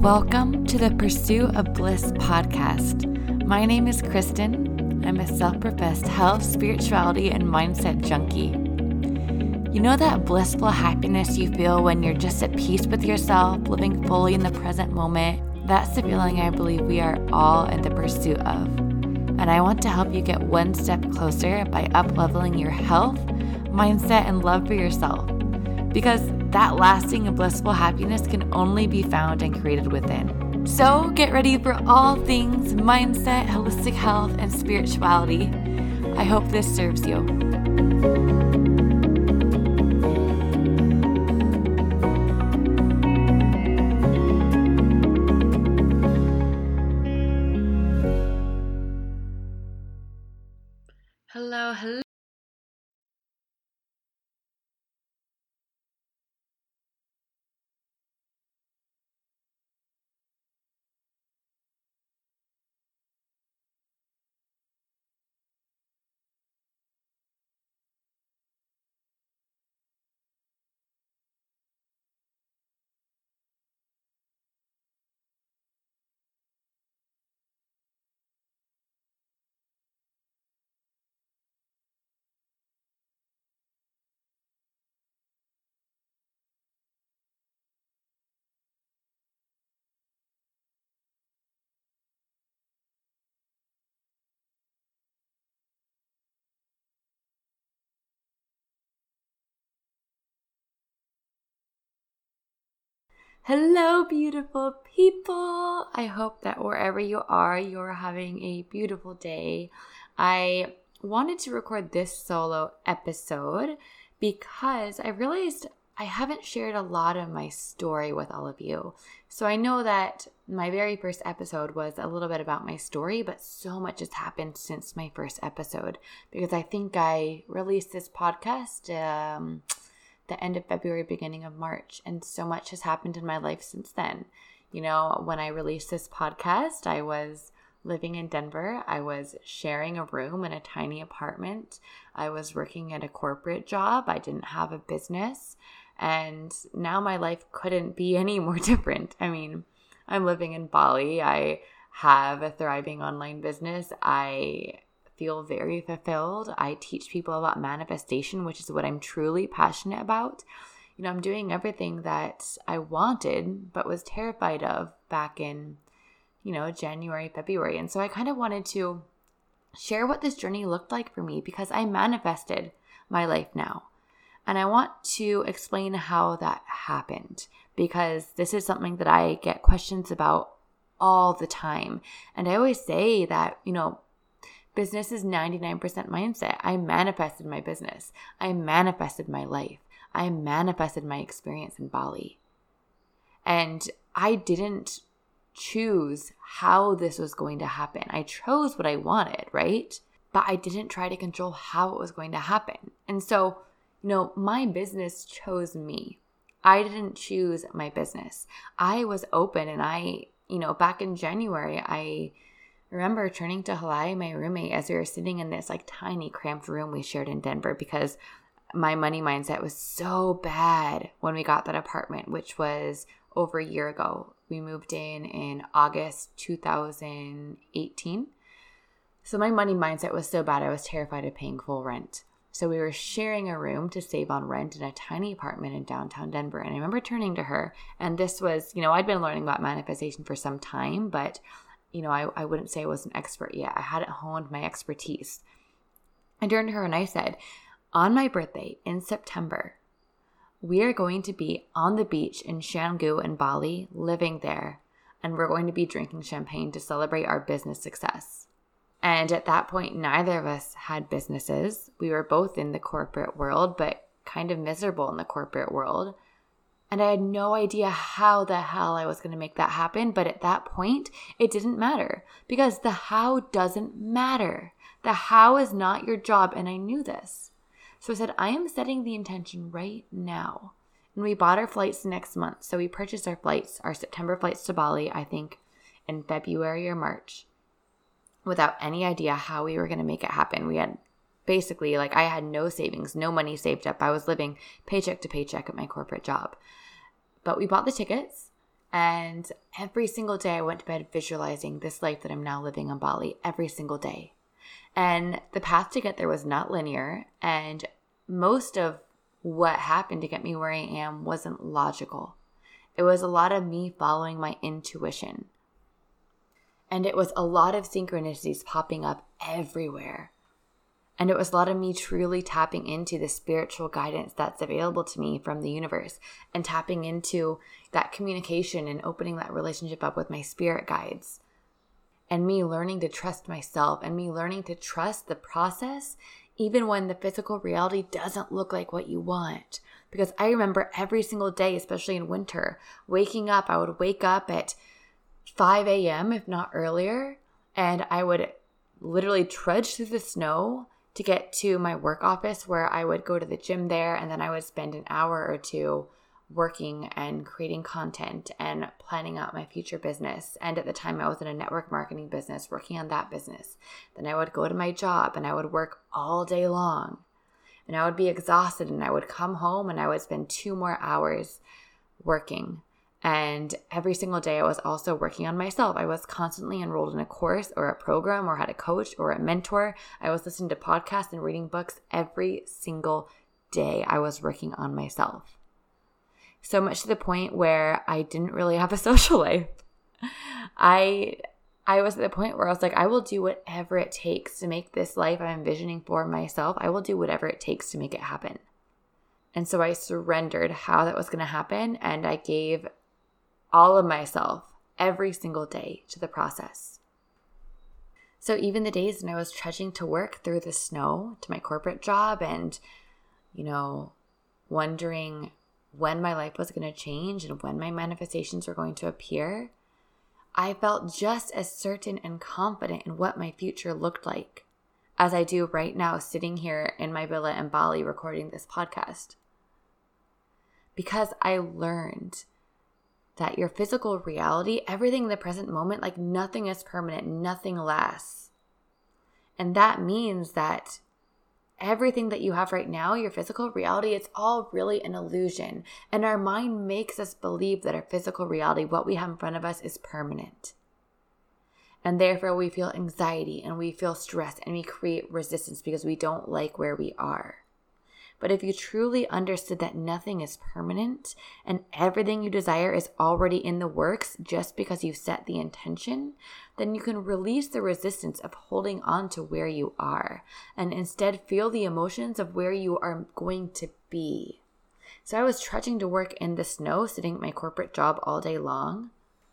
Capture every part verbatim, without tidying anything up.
Welcome to the Pursuit of Bliss podcast. My name is Kristen. I'm a self-professed health, spirituality, and mindset junkie. You know that blissful happiness you feel when you're just at peace with yourself, living fully in the present moment? That's the feeling I believe we are all in the pursuit of. And I want to help you get one step closer by up-leveling your health, mindset, and love for yourself. Because that lasting and blissful happiness can only be found and created within. So get ready for all things mindset, holistic health, and spirituality. I hope this serves you. Hello, hello. Hello, beautiful people. I hope that wherever you are, you're having a beautiful day. I wanted to record this solo episode because I realized I haven't shared a lot of my story with all of you. So I know that my very first episode was a little bit about my story, but so much has happened since my first episode because I think I released this podcast um the end of February, beginning of March. And so much has happened in my life since then. You know, when I released this podcast, I was living in Denver. I was sharing a room in a tiny apartment. I was working at a corporate job. I didn't have a business. And now my life couldn't be any more different. I mean, I'm living in Bali. I have a thriving online business. I feel very fulfilled. I teach people about manifestation, which is what I'm truly passionate about. You know, I'm doing everything that I wanted, but was terrified of back in, you know, January, February. And so I kind of wanted to share what this journey looked like for me because I manifested my life now. And I want to explain how that happened because this is something that I get questions about all the time. And I always say that, you know, business is ninety-nine percent mindset. I manifested my business. I manifested my life. I manifested my experience in Bali. And I didn't choose how this was going to happen. I chose what I wanted, right? But I didn't try to control how it was going to happen. And so, you know, my business chose me. I didn't choose my business. I was open and I, you know, back in January, I remember turning to Halai, my roommate, as we were sitting in this like tiny cramped room we shared in Denver because my money mindset was so bad when we got that apartment, which was over a year ago. We moved in in August two thousand eighteen. So my money mindset was so bad, I was terrified of paying full rent. So we were sharing a room to save on rent in a tiny apartment in downtown Denver. And I remember turning to her, and this was, you know, I'd been learning about manifestation for some time, but you know, I, I wouldn't say I was an expert yet. I hadn't honed my expertise. I turned to her and I said, on my birthday in September, we are going to be on the beach in Canggu in Bali, living there, and we're going to be drinking champagne to celebrate our business success. And at that point, neither of us had businesses. We were both in the corporate world, but kind of miserable in the corporate world. And I had no idea how the hell I was going to make that happen. But at that point, it didn't matter because the how doesn't matter. The how is not your job. And I knew this. So I said, I am setting the intention right now. And we bought our flights next month. So we purchased our flights, our September flights to Bali, I think in February or March, without any idea how we were going to make it happen. We had basically, like, I had no savings, no money saved up. I was living paycheck to paycheck at my corporate job. But we bought the tickets And every single day I went to bed visualizing this life that I'm now living on Bali every single day. And the path to get there was not linear. And most of what happened to get me where I am wasn't logical. It was a lot of me following my intuition. And it was a lot of synchronicities popping up everywhere. And it was a lot of me truly tapping into the spiritual guidance that's available to me from the universe and tapping into that communication and opening that relationship up with my spirit guides. And me learning to trust myself and me learning to trust the process even when the physical reality doesn't look like what you want. Because I remember every single day, especially in winter, waking up, I would wake up at five a.m., if not earlier, and I would literally trudge through the snow to get to my work office where I would go to the gym there, and then I would spend an hour or two working and creating content and planning out my future business. And at the time I was in a network marketing business, working on that business. Then I would go to my job and I would work all day long. And I would be exhausted and I would come home and I would spend two more hours working. And every single day I was also working on myself. I was constantly enrolled in a course or a program or had a coach or a mentor. I was listening to podcasts and reading books every single day. I was working on myself. So much to the point where I didn't really have a social life. I I was at the point where I was like, I will do whatever it takes to make this life I'm envisioning for myself. I will do whatever it takes to make it happen. And so I surrendered how that was going to happen, and I gave all of myself every single day to the process. So even the days when I was trudging to work through the snow to my corporate job and, you know, wondering when my life was going to change and when my manifestations were going to appear, I felt just as certain and confident in what my future looked like as I do right now sitting here in my villa in Bali recording this podcast. Because I learned that your physical reality, everything in the present moment, like nothing is permanent, nothing lasts. And that means that everything that you have right now, your physical reality, it's all really an illusion. And our mind makes us believe that our physical reality, what we have in front of us, is permanent. And therefore we feel anxiety and we feel stress and we create resistance because we don't like where we are. But if you truly understood that nothing is permanent and everything you desire is already in the works just because you set the intention, then you can release the resistance of holding on to where you are and instead feel the emotions of where you are going to be. So I was trudging to work in the snow, sitting at my corporate job all day long.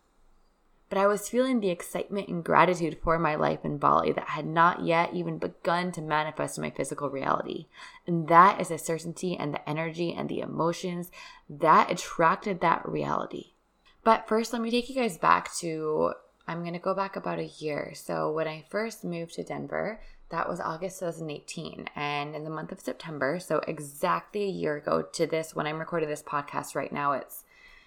But I was feeling the excitement and gratitude for my life in Bali that had not yet even begun to manifest in my physical reality. And that is the certainty and the energy and the emotions that attracted that reality. But first, let me take you guys back to, I'm going to go back about a year. So when I first moved to Denver, that was August twenty eighteen. And in the month of September, so exactly a year ago to this, when I'm recording this podcast right now, it's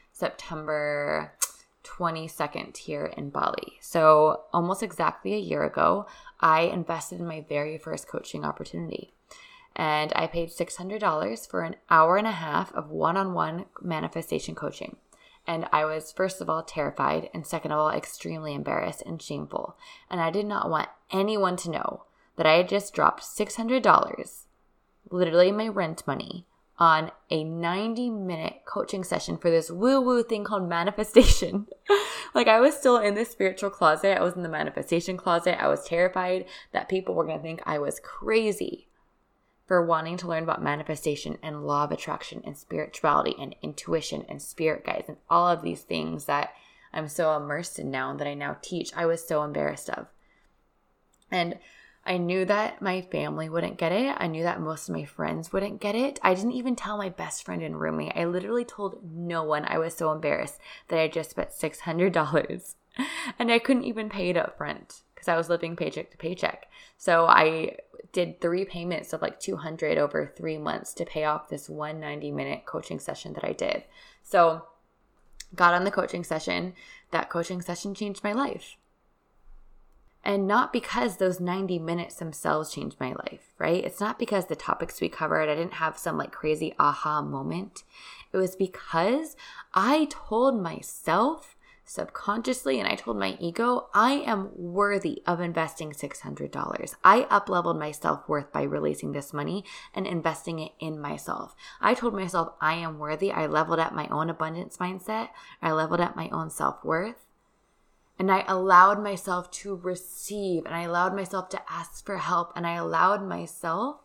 September twenty-second here in Bali. So almost exactly a year ago, I invested in my very first coaching opportunity. And I paid six hundred dollars for an hour and a half of one-on-one manifestation coaching. And I was, first of all, terrified, and second of all, extremely embarrassed and shameful. And I did not want anyone to know that I had just dropped six hundred dollars, literally my rent money, on a ninety minute coaching session for this woo-woo thing called manifestation. Like, I was still in the spiritual closet. I was in the manifestation closet. I was terrified that people were going to think I was crazy for wanting to learn about manifestation and law of attraction and spirituality and intuition and spirit guides and all of these things that I'm so immersed in now and that I now teach. I was so embarrassed of. And I knew that my family wouldn't get it. I knew that most of my friends wouldn't get it. I didn't even tell my best friend and roommate. I literally told no one. I was so embarrassed that I just spent six hundred dollars. And I couldn't even pay it up front because I was living paycheck to paycheck. So I did three payments of like two hundred dollars over three months to pay off this one ninety minute coaching session that I did. So got on the coaching session. That coaching session changed my life. And not because those ninety minutes themselves changed my life, right? It's not because the topics we covered, I didn't have some like crazy aha moment. It was because I told myself subconsciously, and I told my ego, I am worthy of investing six hundred dollars. I up-leveled my self-worth by releasing this money and investing it in myself. I told myself I am worthy. I leveled up my own abundance mindset. I leveled up my own self-worth. And I allowed myself to receive, and I allowed myself to ask for help, and I allowed myself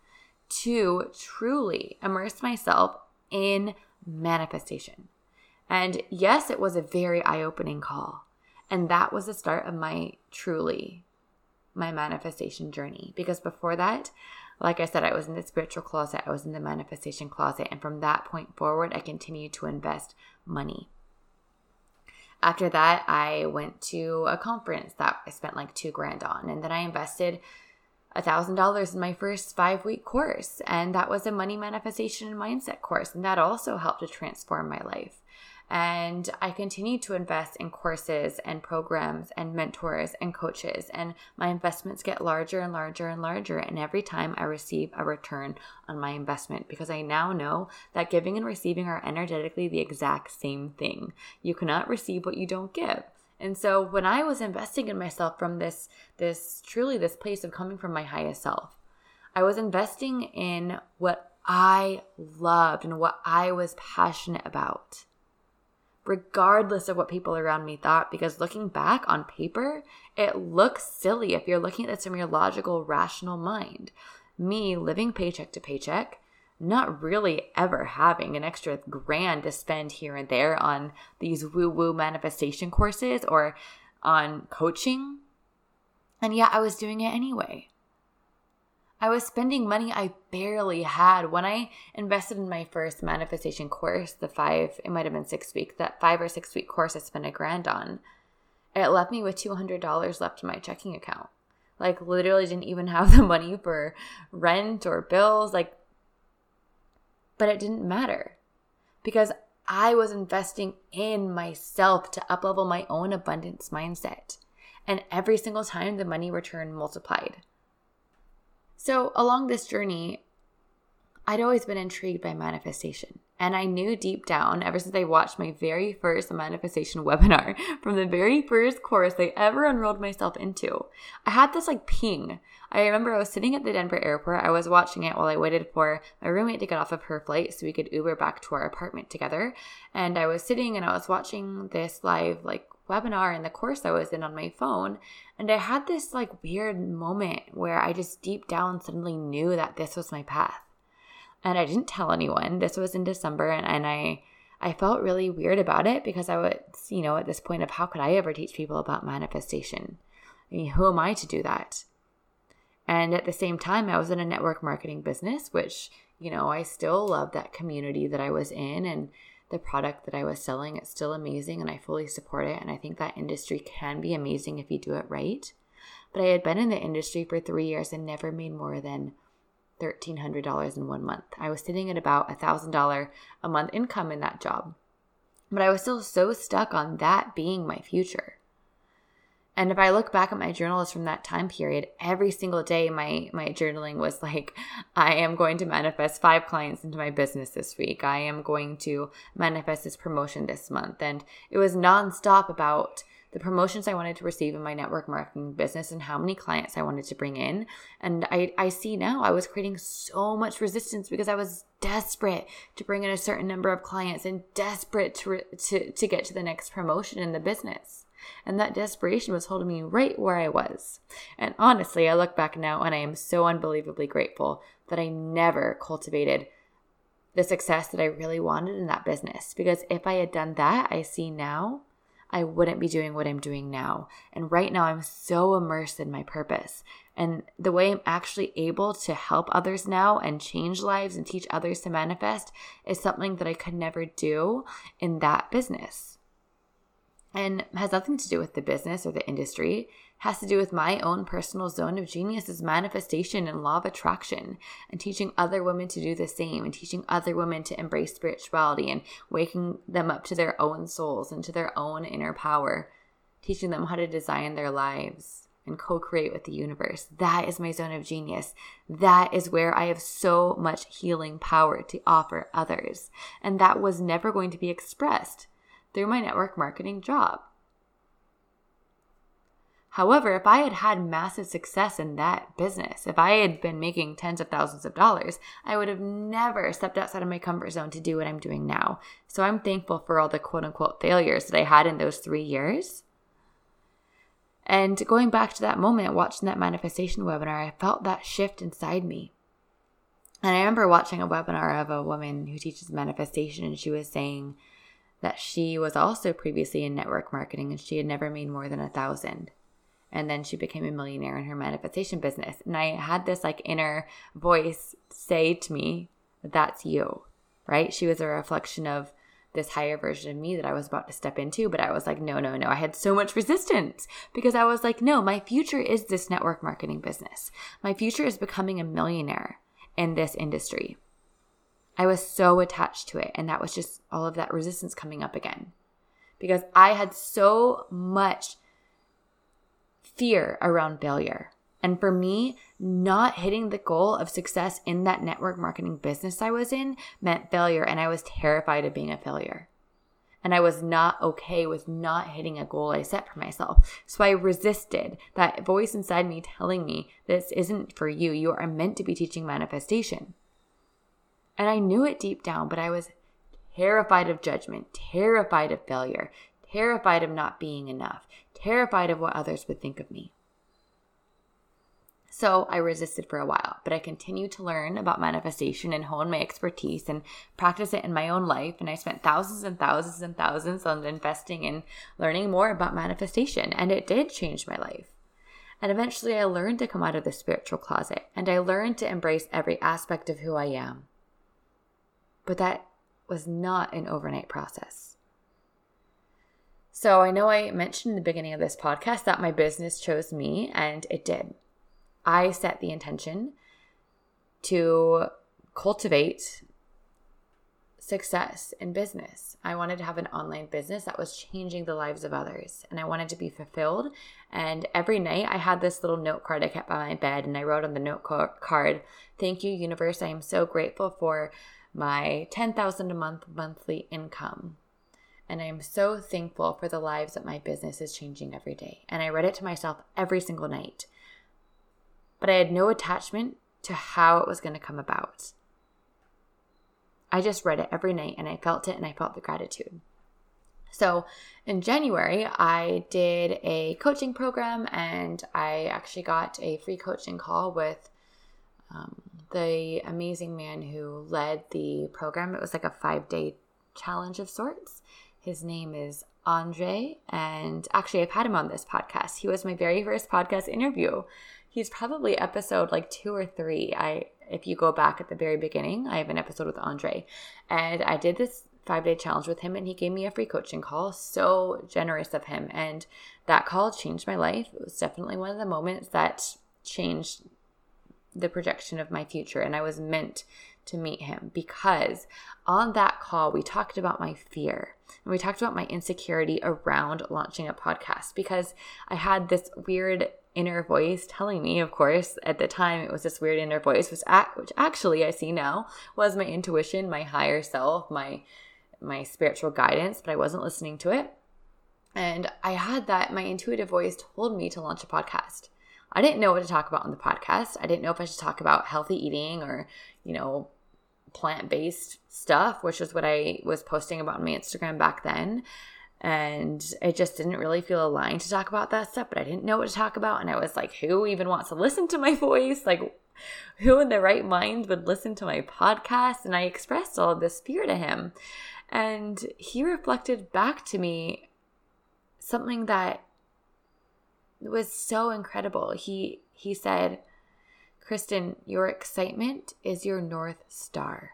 to truly immerse myself in manifestation. And yes, it was a very eye-opening call. And that was the start of my truly, my manifestation journey. Because before that, like I said, I was in the spiritual closet, I was in the manifestation closet. And from that point forward, I continued to invest money. After that, I went to a conference that I spent like two grand on. And then I invested one thousand dollars in my first five-week course. And that was a money manifestation and mindset course. And that also helped to transform my life. And I continued to invest in courses and programs and mentors and coaches. And my investments get larger and larger and larger. And every time I receive a return on my investment, because I now know that giving and receiving are energetically the exact same thing. You cannot receive what you don't give. And so when I was investing in myself from this, this truly this place of coming from my highest self, I was investing in what I loved and what I was passionate about, regardless of what people around me thought. Because looking back on paper, it looks silly if you're looking at this from your logical, rational mind. Me living paycheck to paycheck, not really ever having an extra grand to spend here and there on these woo-woo manifestation courses or on coaching. And yet I was doing it anyway. I was spending money I barely had. When I invested in my first manifestation course, the five, it might have been six weeks, that five or six week course I spent a grand on, it left me with two hundred dollars left in my checking account. Like literally didn't even have the money for rent or bills. Like, but it didn't matter because I was investing in myself to up-level my own abundance mindset. And every single time the money returned multiplied. So along this journey, I'd always been intrigued by manifestation. And I knew deep down, ever since I watched my very first manifestation webinar, from the very first course I ever enrolled myself into, I had this like ping. I remember I was sitting at the Denver airport. I was watching it while I waited for my roommate to get off of her flight so we could Uber back to our apartment together. And I was sitting and I was watching this live like webinar in the course I was in on my phone. And I had this like weird moment where I just deep down suddenly knew that this was my path. And I didn't tell anyone. This was in December, and, and I I felt really weird about it because I was, you know, at this point of how could I ever teach people about manifestation? I mean, who am I to do that? And at the same time, I was in a network marketing business, which, you know, I still love that community that I was in and the product that I was selling. It's still amazing, and I fully support it. And I think that industry can be amazing if you do it right. But I had been in the industry for three years and never made more than thirteen hundred dollars in one month. I was sitting at about one thousand dollars a month income in that job. But I was still so stuck on that being my future. And if I look back at my journals from that time period, every single day my, my journaling was like, I am going to manifest five clients into my business this week. I am going to manifest this promotion this month. And it was nonstop about the promotions I wanted to receive in my network marketing business and how many clients I wanted to bring in. And I, I see now I was creating so much resistance because I was desperate to bring in a certain number of clients and desperate to, re- to, to get to the next promotion in the business. And that desperation was holding me right where I was. And honestly, I look back now and I am so unbelievably grateful that I never cultivated the success that I really wanted in that business. Because if I had done that, I see now, I wouldn't be doing what I'm doing now. And right now I'm so immersed in my purpose. And the way I'm actually able to help others now and change lives and teach others to manifest is something that I could never do in that business. And has nothing to do with the business or the industry. It has to do with my own personal zone of genius is manifestation and law of attraction, and teaching other women to do the same, and teaching other women to embrace spirituality and waking them up to their own souls and to their own inner power, teaching them how to design their lives. and co-create with the universe. That is my zone of genius. That is where I have so much healing power to offer others. And that was never going to be expressed through my network marketing job. However, if I had had massive success in that business, if I had been making tens of thousands of dollars, I would have never stepped outside of my comfort zone to do what I'm doing now. So I'm thankful for all the quote unquote failures that I had in those three years. And going back to that moment, watching that manifestation webinar, I felt that shift inside me. And I remember watching a webinar of a woman who teaches manifestation, and she was saying that she was also previously in network marketing and she had never made more than a thousand. And then she became a millionaire in her manifestation business. And I had this like inner voice say to me, that's you, right? She was a reflection of this higher version of me that I was about to step into. But I was like, no, no, no. I had so much resistance because I was like, no, my future is this network marketing business. My future is becoming a millionaire in this industry. I was so attached to it. And that was just all of that resistance coming up again because I had so much fear around failure. And for me, not hitting the goal of success in that network marketing business I was in meant failure. And I was terrified of being a failure. And I was not okay with not hitting a goal I set for myself. So I resisted that voice inside me telling me this isn't for you. You are meant to be teaching manifestation. And I knew it deep down, but I was terrified of judgment, terrified of failure, terrified of not being enough, terrified of what others would think of me. So I resisted for a while, but I continued to learn about manifestation and hone my expertise and practice it in my own life. And I spent thousands and thousands and thousands on investing in learning more about manifestation. And it did change my life. And eventually I learned to come out of the spiritual closet and I learned to embrace every aspect of who I am. But that was not an overnight process. So I know I mentioned in the beginning of this podcast that my business chose me, and it did. I set the intention to cultivate success in business. I wanted to have an online business that was changing the lives of others, and I wanted to be fulfilled. And every night I had this little note card I kept by my bed, and I wrote on the note card, "Thank you, universe. I am so grateful for my ten thousand dollars a month monthly income. And I am so thankful for the lives that my business is changing every day." And I read it to myself every single night. But I had no attachment to how it was going to come about. I just read it every night and I felt it and I felt the gratitude. So in January, I did a coaching program and I actually got a free coaching call with um, the amazing man who led the program. It was like a five-day challenge of sorts. His name is Andre, and actually I've had him on this podcast. He was my very first podcast interview. He's probably episode like two or three. I, if you go back at the very beginning, I have an episode with Andre, and I did this five-day challenge with him, and he gave me a free coaching call. So generous of him, and that call changed my life. It was definitely one of the moments that changed the projection of my future, and I was meant to meet him because on that call we talked about my fear and we talked about my insecurity around launching a podcast because I had this weird inner voice telling me, of course, at the time it was this weird inner voice, which, which actually I see now was my intuition, my higher self, my my spiritual guidance, but I wasn't listening to it. And I had that, my intuitive voice told me to launch a podcast. I didn't know what to talk about on the podcast. I didn't know if I should talk about healthy eating or, you know, plant-based stuff, which is what I was posting about on my Instagram back then. And it just didn't really feel aligned to talk about that stuff, but I didn't know what to talk about. And I was like, who even wants to listen to my voice? Like, who in their right mind would listen to my podcast? And I expressed all of this fear to him. And he reflected back to me something that was so incredible. He he said, "Kristen, your excitement is your North Star.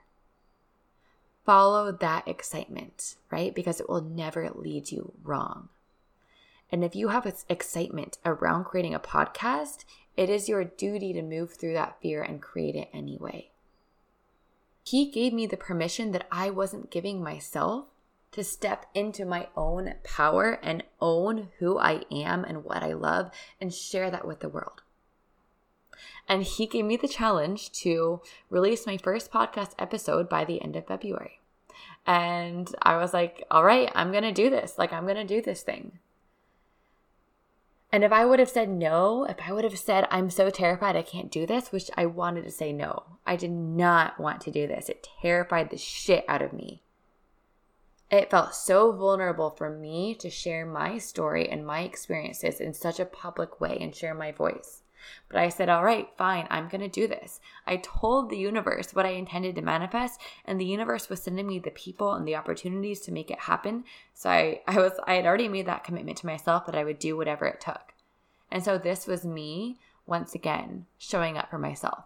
Follow that excitement, right? Because it will never lead you wrong. And if you have excitement around creating a podcast, it is your duty to move through that fear and create it anyway." He gave me the permission that I wasn't giving myself to step into my own power and own who I am and what I love and share that with the world. And he gave me the challenge to release my first podcast episode by the end of February. And I was like, all right, I'm going to do this. Like, I'm going to do this thing. And if I would have said no, if I would have said, I'm so terrified I can't do this, which I wanted to say no. I did not want to do this. It terrified the shit out of me. It felt so vulnerable for me to share my story and my experiences in such a public way and share my voice. But I said, all right, fine, I'm going to do this. I told the universe what I intended to manifest, and the universe was sending me the people and the opportunities to make it happen. So I, I was, I had already made that commitment to myself that I would do whatever it took. And so this was me, once again, showing up for myself.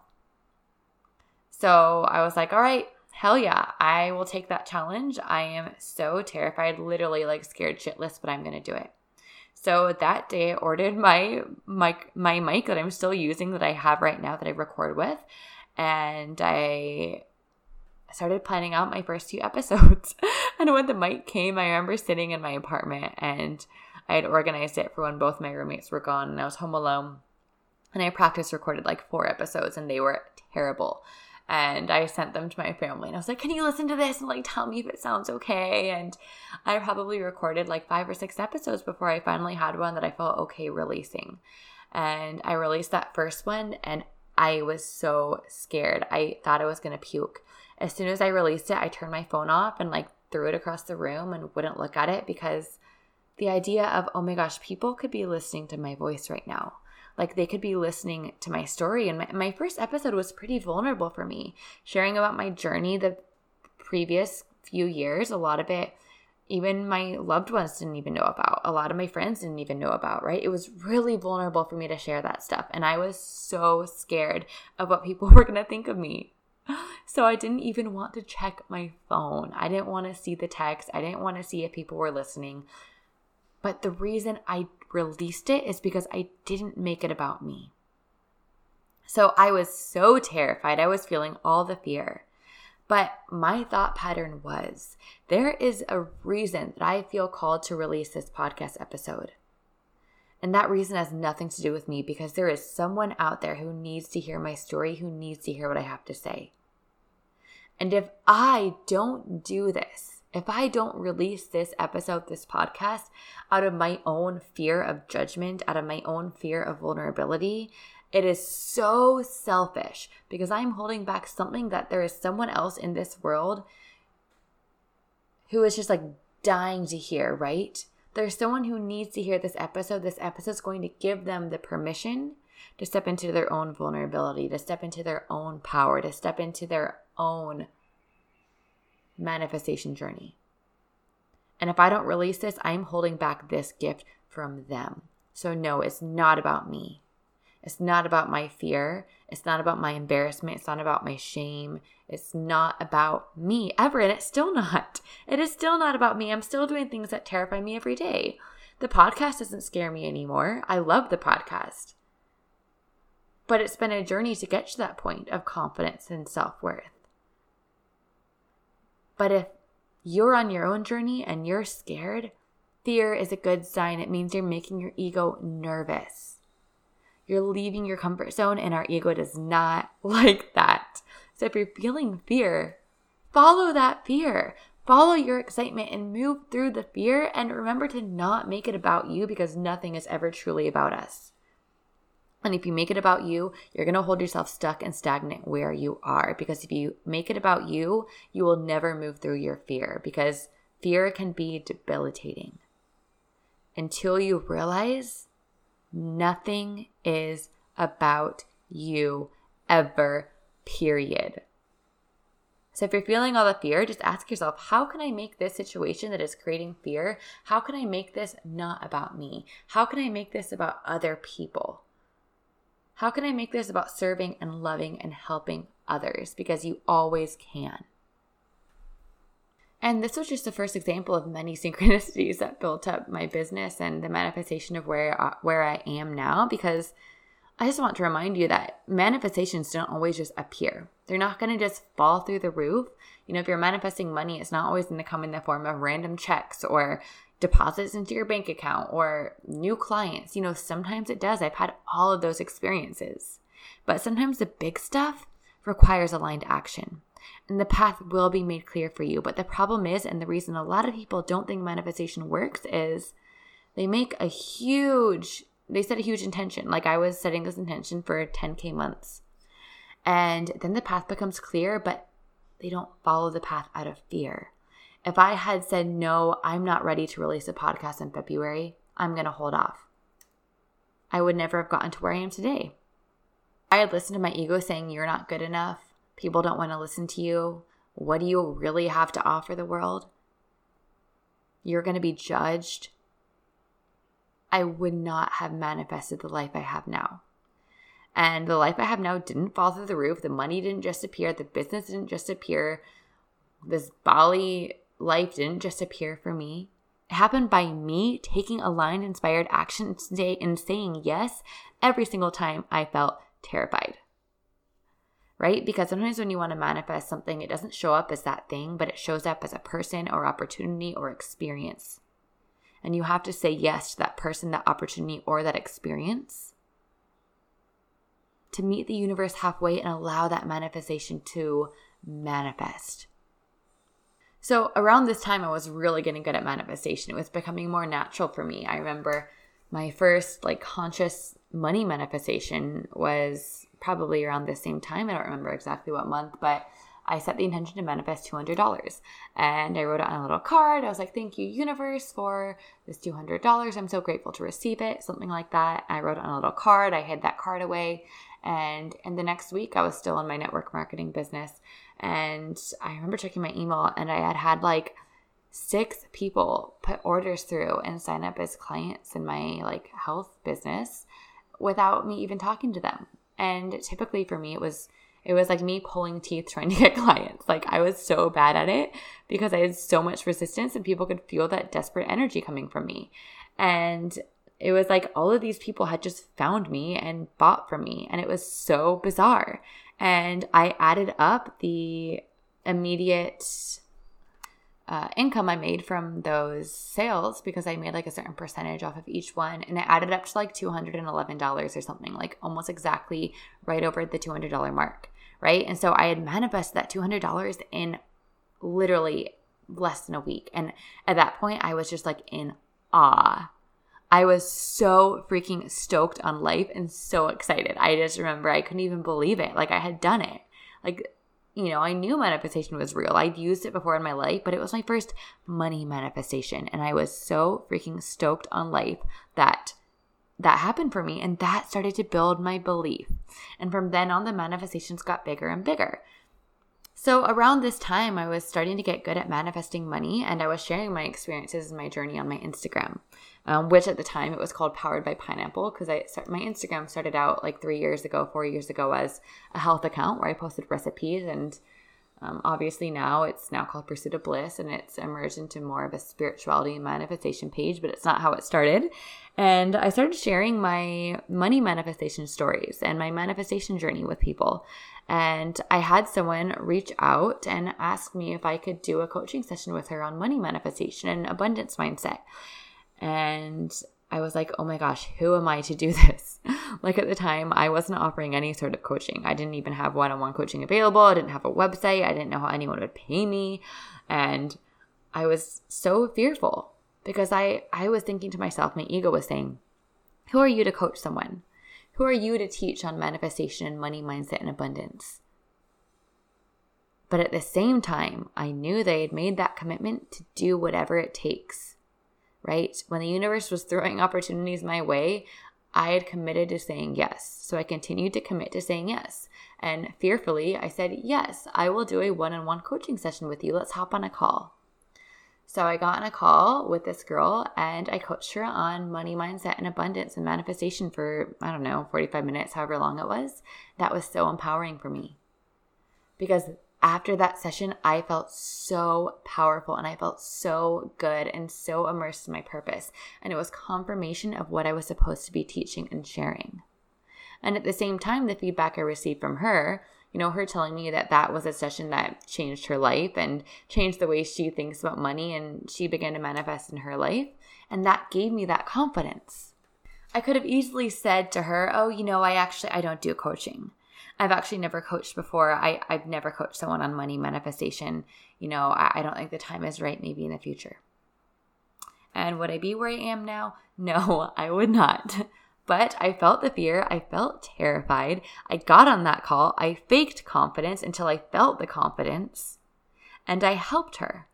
So I was like, all right, hell yeah, I will take that challenge. I am so terrified, literally like scared shitless, but I'm going to do it. So that day I ordered my mic, my mic that I'm still using that I have right now that I record with. And I started planning out my first few episodes. And when the mic came, I remember sitting in my apartment and I had organized it for when both my roommates were gone and I was home alone. And I practice recorded like four episodes and they were terrible. And I sent them to my family and I was like, can you listen to this and like tell me if it sounds okay? And I probably recorded like five or six episodes before I finally had one that I felt okay releasing. And I released that first one and I was so scared. I thought I was going to puke. As soon as I released it, I turned my phone off and like threw it across the room and wouldn't look at it because the idea of, oh my gosh, people could be listening to my voice right now. Like they could be listening to my story. And my, my first episode was pretty vulnerable for me, sharing about my journey the previous few years. A lot of it, even my loved ones didn't even know about. A lot of my friends didn't even know about, right? It was really vulnerable for me to share that stuff. And I was so scared of what people were going to think of me. So I didn't even want to check my phone. I didn't want to see the text. I didn't want to see if people were listening. But the reason I released it is because I didn't make it about me. So I was so terrified. I was feeling all the fear. But my thought pattern was, there is a reason that I feel called to release this podcast episode. And that reason has nothing to do with me because there is someone out there who needs to hear my story, who needs to hear what I have to say. And if I don't do this, if I don't release this episode, this podcast, out of my own fear of judgment, out of my own fear of vulnerability, it is so selfish because I'm holding back something that there is someone else in this world who is just like dying to hear, right? There's someone who needs to hear this episode. This episode is going to give them the permission to step into their own vulnerability, to step into their own power, to step into their own manifestation journey. And if I don't release this, I'm holding back this gift from them. So no, it's not about me. It's not about my fear. It's not about my embarrassment. It's not about my shame. It's not about me ever. And it's still not. It is still not about me. I'm still doing things that terrify me every day. The podcast doesn't scare me anymore. I love the podcast. But it's been a journey to get to that point of confidence and self-worth. But if you're on your own journey and you're scared, fear is a good sign. It means you're making your ego nervous. You're leaving your comfort zone, and our ego does not like that. So if you're feeling fear, follow that fear. Follow your excitement and move through the fear. And remember to not make it about you because nothing is ever truly about us. And if you make it about you, you're going to hold yourself stuck and stagnant where you are. Because if you make it about you, you will never move through your fear. Because fear can be debilitating. Until you realize nothing is about you ever, period. So if you're feeling all the fear, just ask yourself, how can I make this situation that is creating fear, how can I make this not about me? How can I make this about other people? How can I make this about serving and loving and helping others? Because you always can. And this was just the first example of many synchronicities that built up my business and the manifestation of where, where I am now. Because I just want to remind you that manifestations don't always just appear. They're not going to just fall through the roof. You know, if you're manifesting money, it's not always going to come in the form of random checks or deposits into your bank account or new clients. You know, sometimes it does. I've had all of those experiences. But sometimes the big stuff requires aligned action. And the path will be made clear for you. But the problem is, and the reason a lot of people don't think manifestation works, is they make a huge, they set a huge intention. Like I was setting this intention for ten K months. And then the path becomes clear, but they don't follow the path out of fear. If I had said, no, I'm not ready to release a podcast in February, I'm going to hold off, I would never have gotten to where I am today. I had listened to my ego saying, you're not good enough. People don't want to listen to you. What do you really have to offer the world? You're going to be judged. I would not have manifested the life I have now. And the life I have now didn't fall through the roof. The money didn't just appear. The business didn't just appear. This Bali life didn't just appear for me. It happened by me taking aligned, inspired action and saying yes every single time I felt terrified. Right? Because sometimes when you want to manifest something, it doesn't show up as that thing, but it shows up as a person or opportunity or experience. And you have to say yes to that person, that opportunity, or that experience to meet the universe halfway and allow that manifestation to manifest. So around this time, I was really getting good at manifestation. It was becoming more natural for me. I remember my first like conscious money manifestation was probably around the same time. I don't remember exactly what month, but I set the intention to manifest two hundred dollars. And I wrote it on a little card. I was like, thank you, universe, for this two hundred dollars. I'm so grateful to receive it. Something like that. I wrote it on a little card. I hid that card away. And in the next week, I was still in my network marketing business. And I remember checking my email, and I had had like six people put orders through and sign up as clients in my like health business without me even talking to them. And typically for me, it was It was like me pulling teeth trying to get clients. Like I was so bad at it because I had so much resistance, and people could feel that desperate energy coming from me. And it was like all of these people had just found me and bought from me. And it was so bizarre. And I added up the immediate uh, income I made from those sales because I made like a certain percentage off of each one. And it added up to like two hundred eleven dollars or something, like almost exactly right over the two hundred dollars mark. Right. And so I had manifested that two hundred dollars in literally less than a week. And at that point, I was just like in awe. I was so freaking stoked on life and so excited. I just remember I couldn't even believe it. Like I had done it. Like, you know, I knew manifestation was real. I'd used it before in my life, but it was my first money manifestation. And I was so freaking stoked on life that that happened for me, and that started to build my belief. And from then on, the manifestations got bigger and bigger. So around this time, I was starting to get good at manifesting money, and I was sharing my experiences and my journey on my Instagram, um, which at the time it was called Powered by Pineapple, because I start, my Instagram started out like three years ago, four years ago as a health account where I posted recipes, and Um, obviously now it's now called Pursuit of Bliss, and it's emerged into more of a spirituality and manifestation page, but it's not how it started. And I started sharing my money manifestation stories and my manifestation journey with people. And I had someone reach out and ask me if I could do a coaching session with her on money manifestation and abundance mindset. And I was like, oh my gosh, who am I to do this? Like at the time, I wasn't offering any sort of coaching. I didn't even have one-on-one coaching available. I didn't have a website. I didn't know how anyone would pay me. And I was so fearful because I, I was thinking to myself, my ego was saying, who are you to coach someone? Who are you to teach on manifestation and money mindset and abundance? But at the same time, I knew they had made that commitment to do whatever it takes. Right? When the universe was throwing opportunities my way, I had committed to saying yes. So I continued to commit to saying yes. And fearfully, I said, yes, I will do a one-on-one coaching session with you. Let's hop on a call. So I got on a call with this girl, and I coached her on money mindset and abundance and manifestation for, I don't know, forty-five minutes, however long it was. That was so empowering for me. Because after that session, I felt so powerful, and I felt so good and so immersed in my purpose. And it was confirmation of what I was supposed to be teaching and sharing. And at the same time, the feedback I received from her, you know, her telling me that that was a session that changed her life and changed the way she thinks about money, and she began to manifest in her life. And that gave me that confidence. I could have easily said to her, oh, you know, I actually, I don't do coaching. I've actually never coached before. I, I've never coached someone on money manifestation. You know, I, I don't think the time is right, maybe in the future. And would I be where I am now? No, I would not. But I felt the fear. I felt terrified. I got on that call. I faked confidence until I felt the confidence. And I helped her.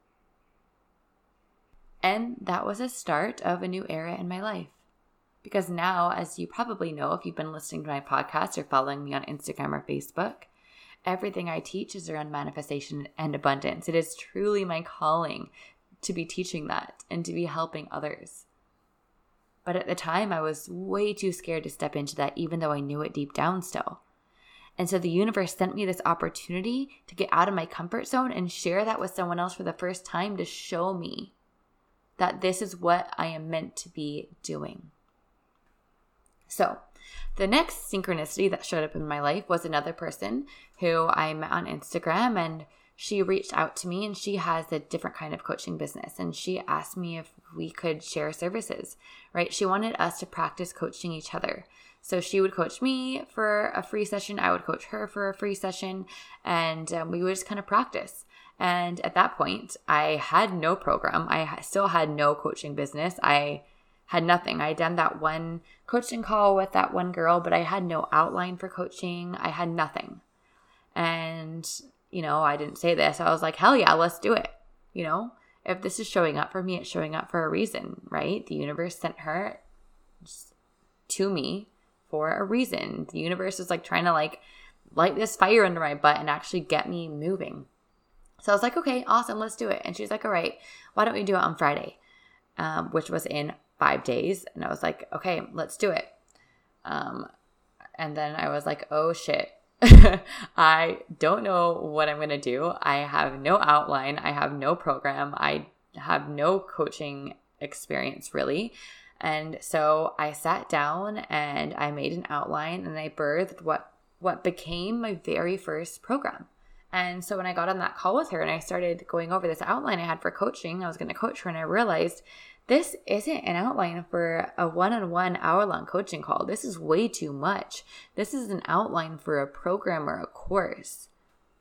And that was a start of a new era in my life. Because now, as you probably know, if you've been listening to my podcast or following me on Instagram or Facebook, everything I teach is around manifestation and abundance. It is truly my calling to be teaching that and to be helping others. But at the time, I was way too scared to step into that, even though I knew it deep down still. And so the universe sent me this opportunity to get out of my comfort zone and share that with someone else for the first time, to show me that this is what I am meant to be doing. So the next synchronicity that showed up in my life was another person who I met on Instagram, and she reached out to me, and she has a different kind of coaching business. And she asked me if we could share services, right? She wanted us to practice coaching each other. So she would coach me for a free session. I would coach her for a free session, and um, we would just kind of practice. And at that point, I had no program. I still had no coaching business. I had nothing. I had done that one coaching call with that one girl, but I had no outline for coaching. I had nothing. And, you know, I didn't say this. I was like, hell yeah, let's do it. You know, if this is showing up for me, it's showing up for a reason, right? The universe sent her to me for a reason. The universe is like trying to like light this fire under my butt and actually get me moving. So I was like, okay, awesome, let's do it. And she's like, all right, why don't we do it on Friday? Um, which was in five days. And I was like, okay, let's do it. Um, and then I was like, oh shit. I don't know what I'm going to do. I have no outline. I have no program. I have no coaching experience really. And so I sat down and I made an outline, and I birthed what, what became my very first program. And so when I got on that call with her and I started going over this outline I had for coaching, I was going to coach her, and I realized this isn't an outline for a one-on-one hour-long coaching call. This is way too much. This is an outline for a program or a course.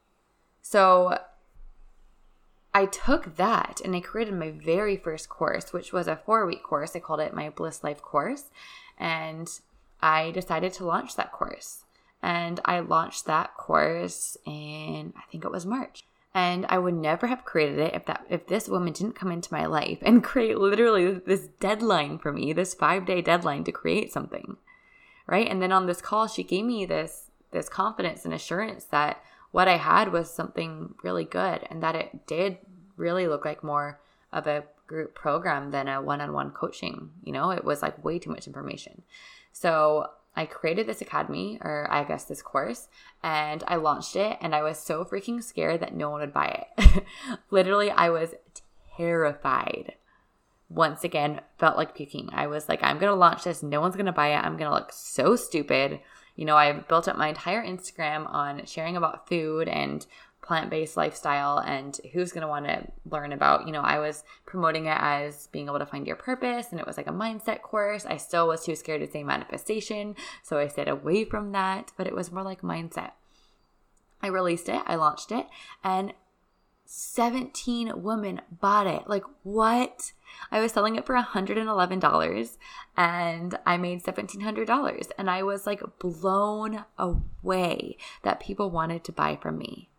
So I took that and I created my very first course, which was a four-week course. I called it my Bliss Life course. And I decided to launch that course. And I launched that course in, I think it was March. And I would never have created it if that if this woman didn't come into my life and create literally this deadline for me, this five-day deadline to create something, right? And then on this call, she gave me this this confidence and assurance that what I had was something really good, and that it did really look like more of a group program than a one-on-one coaching. You know, it was like way too much information. So I created this academy, or I guess this course, and I launched it, and I was so freaking scared that no one would buy it. Literally, I was terrified. Once again, felt like puking. I was like, I'm going to launch this. No one's going to buy it. I'm going to look so stupid. You know, I've built up my entire Instagram on sharing about food and plant-based lifestyle, and who's going to want to learn about, you know, I was promoting it as being able to find your purpose, and it was like a mindset course. I still was too scared to say manifestation, so I stayed away from that, but it was more like mindset. I released it, I launched it, and seventeen women bought it. Like, what? I was selling it for one hundred eleven dollars, and I made seventeen hundred dollars, and I was like blown away that people wanted to buy from me.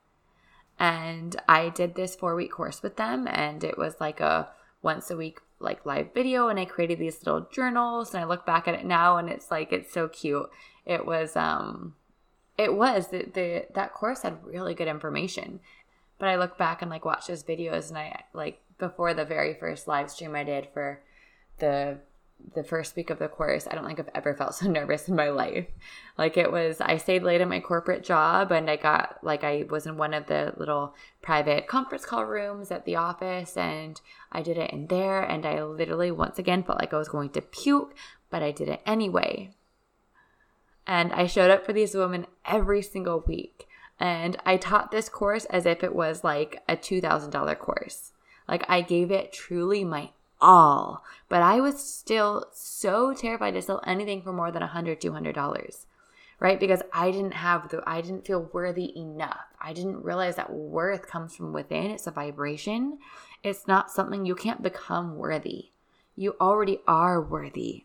And I did this four-week course with them, and it was like a once a week like live video, and I created these little journals, and I look back at it now, and it's like, it's so cute. It was, um, it was, the, the that course had really good information, but I look back and like watch those videos, and I like before the very first live stream I did for the the first week of the course, I don't think I've ever felt so nervous in my life. Like, it was, I stayed late at my corporate job, and I got, like, I was in one of the little private conference call rooms at the office, and I did it in there, and I literally, once again, felt like I was going to puke, but I did it anyway. And I showed up for these women every single week. And I taught this course as if it was like a two thousand dollars course. Like I gave it truly my all. But I was still so terrified to sell anything for more than one hundred dollars, two hundred dollars. Right? Because I didn't have the, I didn't feel worthy enough. I didn't realize that worth comes from within. It's a vibration. It's not something you can't become worthy. You already are worthy.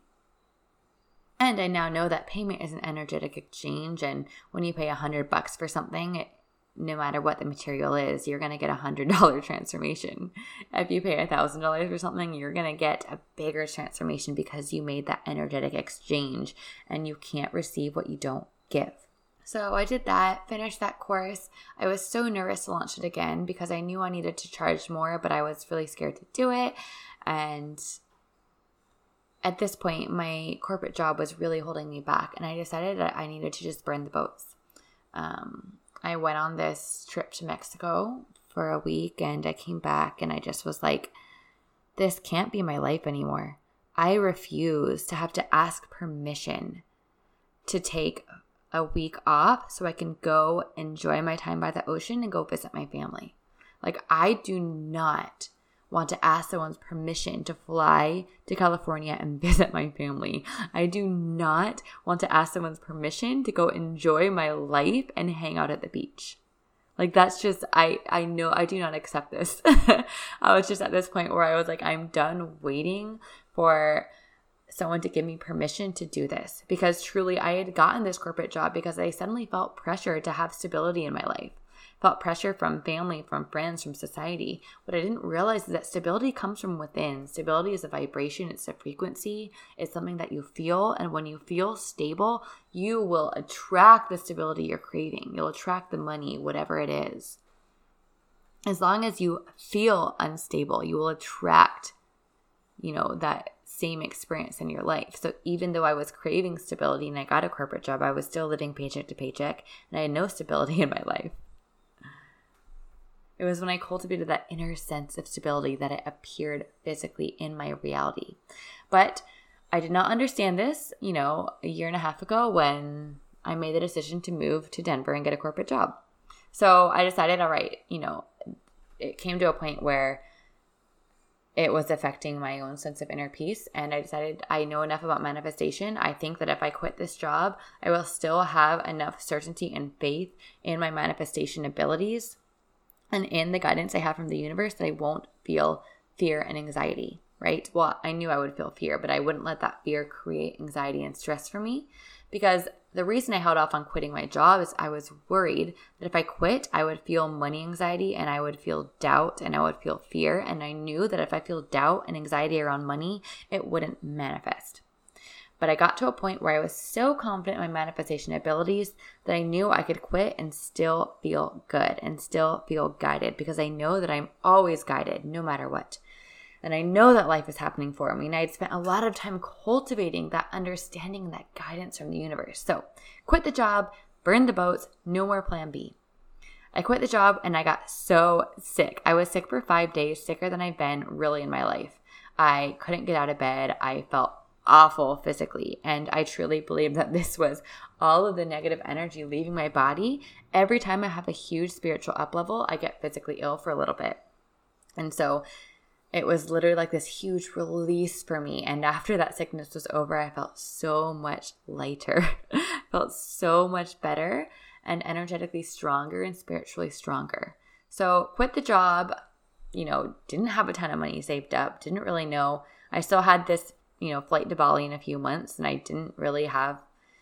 And I now know that payment is an energetic exchange. And when you pay a hundred bucks for something, it, no matter what the material is, you're going to get a hundred dollar transformation. If you pay a thousand dollars for something, you're going to get a bigger transformation because you made that energetic exchange and you can't receive what you don't give. So I did that, finished that course. I was so nervous to launch it again because I knew I needed to charge more, but I was really scared to do it. And at this point, my corporate job was really holding me back, and I decided that I needed to just burn the boats. Um, I went on this trip to Mexico for a week, and I came back, and I just was like, this can't be my life anymore. I refuse to have to ask permission to take a week off so I can go enjoy my time by the ocean and go visit my family. Like, I do not want to ask someone's permission to fly to California and visit my family. I do not want to ask someone's permission to go enjoy my life and hang out at the beach. Like, that's just, I, I know I do not accept this. I was just at this point where I was like, I'm done waiting for someone to give me permission to do this. Because truly, I had gotten this corporate job because I suddenly felt pressure to have stability in my life. Felt pressure from family, from friends, from society. What I didn't realize is that stability comes from within. Stability is a vibration. It's a frequency. It's something that you feel. And when you feel stable, you will attract the stability you're craving. You'll attract the money, whatever it is. As long as you feel unstable, you will attract, you know, that same experience in your life. So even though I was craving stability and I got a corporate job, I was still living paycheck to paycheck and I had no stability in my life. It was when I cultivated that inner sense of stability that it appeared physically in my reality. But I did not understand this, you know, a year and a half ago when I made the decision to move to Denver and get a corporate job. So I decided, all right, you know, it came to a point where it was affecting my own sense of inner peace. And I decided I know enough about manifestation. I think that if I quit this job, I will still have enough certainty and faith in my manifestation abilities and in the guidance I have from the universe that I won't feel fear and anxiety, right? Well, I knew I would feel fear, but I wouldn't let that fear create anxiety and stress for me, because the reason I held off on quitting my job is I was worried that if I quit, I would feel money anxiety and I would feel doubt and I would feel fear. And I knew that if I feel doubt and anxiety around money, it wouldn't manifest. But I got to a point where I was so confident in my manifestation abilities that I knew I could quit and still feel good and still feel guided, because I know that I'm always guided no matter what. And I know that life is happening for me. And I'd spent a lot of time cultivating that understanding, that guidance from the universe. So quit the job, burn the boats, no more plan B. I quit the job and I got so sick. I was sick for five days, sicker than I've been really in my life. I couldn't get out of bed. I felt awful physically. And I truly believe that this was all of the negative energy leaving my body. Every time I have a huge spiritual up level, I get physically ill for a little bit. And so it was literally like this huge release for me. And after that sickness was over, I felt so much lighter, felt so much better and energetically stronger and spiritually stronger. So quit the job, you know, didn't have a ton of money saved up, didn't really know. I still had this, you know, flight to Bali in a few months, and I didn't really have